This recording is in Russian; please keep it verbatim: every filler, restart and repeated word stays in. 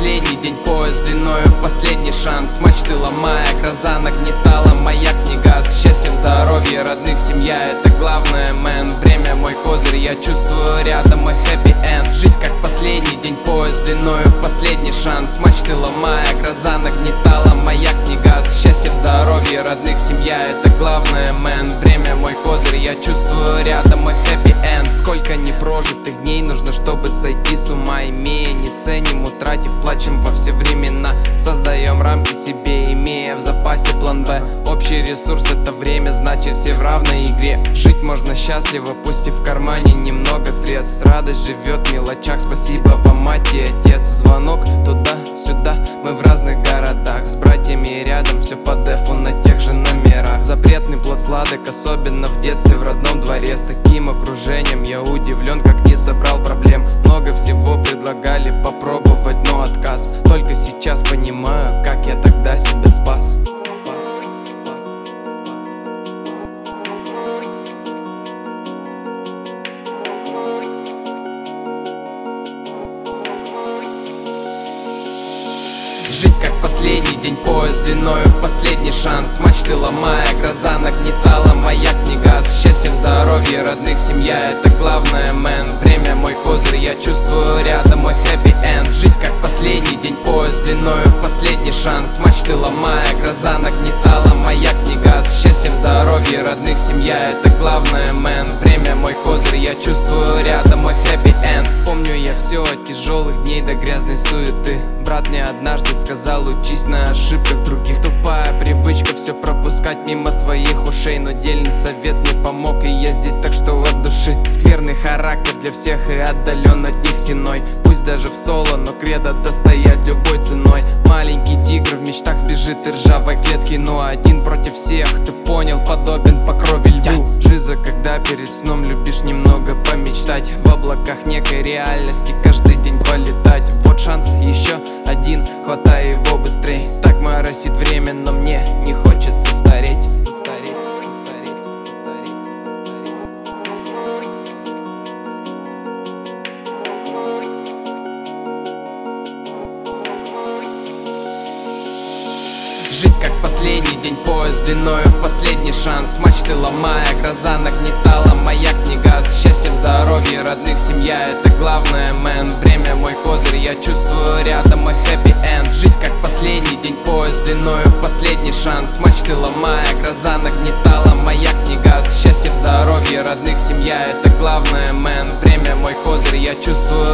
последний день, поезд длиною в последний шанс. Мачты ломая, гроза нагнетала, маяк не газ. Счастье в здоровье родных, семья — это главное, мэн. Время мой козырь, я чувствую рядом мой хэппи-энд. Жить как последний день, поезд длиною в последний шанс. Мачты ломая, гроза нагнетала, маяк не газ. Счастье в здоровье родных, семья — это главное, мэн. Время мой козырь, я чувствую рядом мой хэппи-энд. Сколько непрожитых дней нужно, чтобы сойти с ума, имея, не ценим, утратив, плачем во все времена. Создаем рамки себе, имея в запасе план Б. Общий ресурс — это время, значит все в равной игре. Жить можно счастливо, пусть и в кармане немного средств. Радость живет в мелочах, спасибо вам, мать и отец. Звонок туда-сюда, мы в разных городах. С братьями рядом, все по дефу на тех же номерах. Запретный плод сладок, особенно в детстве в родном дворе. С таким окружением я удивлен, как не собрал проблем. Много всего предлагали попробовать, но отказ. Только сейчас понимаю, как я тогда себя спас. Жить как последний день, поезд длиною в последний шанс. Мачты ломая, гроза нагнетала, маяк не газ. Счастье в здоровье родных, семья — это главное, мэн. Время мой козырь, я чувствую рядом мой хэппи-энд. Жить как последний день, поезд длиною в последний шанс. Мачты ломая, гроза нагнетала, маяк не газ. Счастье в здоровье родных, семья — это главное, мэн. Время мой козырь, я чувствую рядом мой хэппи-энд. Помню я все от тяжелых дней до грязной суеты. Брат мне однажды сказал: учись на ошибках других. Тупая привычка все пропускать мимо своих ушей. Но дельный совет мне помог, и я здесь, так что от души. Скверный характер для всех и отдален от них стеной. Пусть даже в соло, но кредо достоять любой ценой. Маленький тигр в мечтах сбежит из ржавой клетки, но один против всех, ты понял, подобен по крови льву. Жиза, когда перед сном любишь немного помечтать, в облаках некой реальности каждый день полетать. Вот шанс еще один, хватай его быстрей. Так моросит время, но мне не хочется стареть. Стареть, стареть, стареть, стареть. Жить как последний день, поезд длиною в последний шанс. Мачты ломая, гроза нагнетала, маяк не газ. Счастье в здоровье родных, семья — это главное, мэн. Время мой козырь, я чувствую рядом мой хэппи-энд. Жить как последний день, поезд длиною в последний шанс. Мачты ломая, гроза нагнетала, маяк не газ. Счастье в здоровье родных, семья — это главное, мэн. Время мой козырь, я чувствую